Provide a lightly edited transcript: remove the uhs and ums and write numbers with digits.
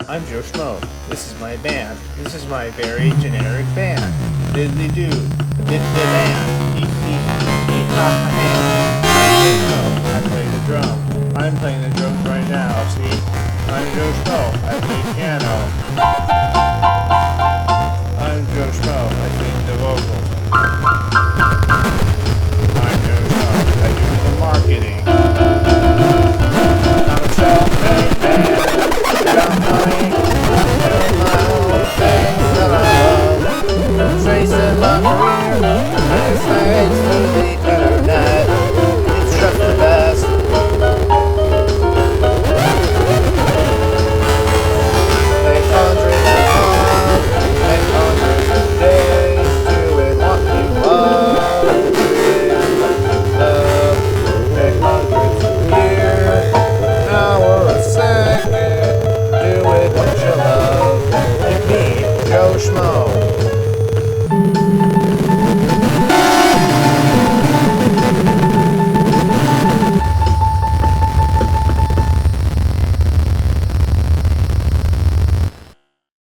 I'm Joe Schmo. This is my band. This is my very generic band. Diddly do, band. Eat, ha, ha, I play the drum. I'm playing the drums right now. See, I'm Joe Schmo. I play piano. I'm Joe Schmo. I sing the vocals. I'm Joe Schmo. I do the marketing. I'm a self-made man. Got money, doing my own things that I love. Tracing my career, and thanks to the internet. It's just the best. Make hundreds of times, make hundreds of days, doing what you love, doing what you love. Make hundreds of years, an hour, a second. Do it what you love. It's me, Joe Schmo.